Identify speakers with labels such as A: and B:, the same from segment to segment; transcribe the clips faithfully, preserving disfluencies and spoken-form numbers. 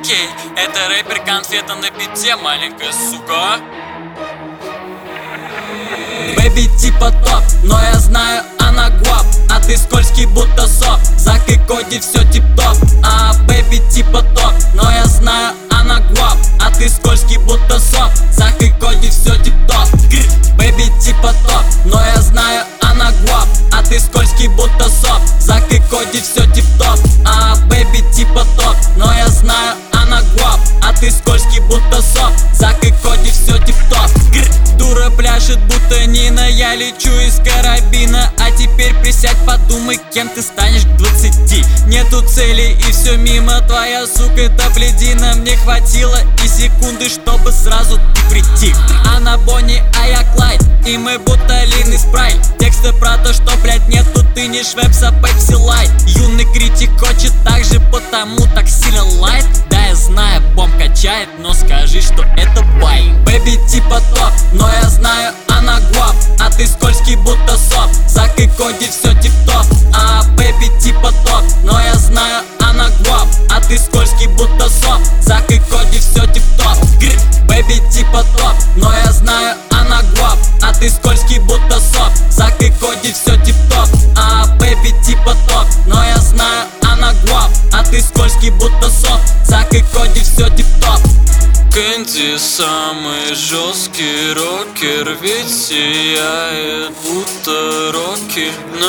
A: окей. Это рэпер конфета на пите, маленькая сука.
B: Бэби типа топ, но я знаю, она гвап. А ты скользкий будто соп, Зак и Коди все тип-топ. А бэби типа топ, но я знаю, она гвап. А ты скользкий будто соп, Зак и Коди все тип-топ. Бэби типа топ, но я знаю, она гвап. А ты скользкий будто соп, Зак и Коди все тип-топ. А бэби типа топ, но я знаю, она гвап. А ты скользкий будто соп, Зак и Коди все тип-топ. Дура пляшет, будто Нина, я лечу из карабина. А теперь присядь, подумай, кем ты станешь к двадцати. Нету цели и все мимо, твоя сука топледина. Мне хватило и секунды, чтобы сразу ты притих. Она Бонни, а я Клайд, и мы будто Лин и Спрайт. Тексты про то, что, блять, нету, ты не Швепс, а Пепси Лайт. Юный критик хочет так же, потому так сильно лайт. Да, я знаю, бомб качает, но скажи, что это бай. Бэби типа топ, но я знаю, она гвап. А ты скользкий будто соп, Зак и Коди все тип-топ. А бэби типа топ, но я знаю, она гвап. А ты скользкий будто соп, Зак и Коди все тип-топ. Бэби типа топ, но я знаю, она гвап. А ты скользкий будто соп, Зак и Коди все тип-топ. А бэби типа топ, но я знаю, она гвап. А ты скользкий будто соп, Зак и Коди все тип-топ.
A: Кэнди самый жесткий рокер, ведь сияет будто Рокки.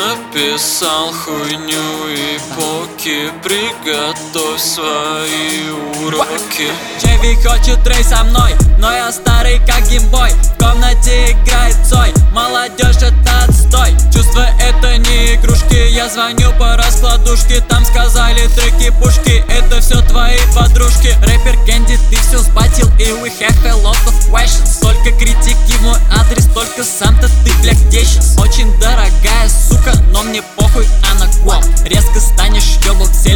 A: Написал хуйню и поки, приготовь свои уроки.
B: Джеви хочет трей со мной, но я старый как геймбой. В комнате играет Цой, молодежь это отстой. Чувства это не игрушки, я звоню по раскладушке. Там сказали треки пушки, это все твои подружки. Рэпер Кэнди, ты все сбатил, и we have a lot of questions. Только критики в мой адрес, только сам-то ты, бля, где щас? Очень дорогая сука, но мне похуй, она гвоп. Резко станешь ёблок,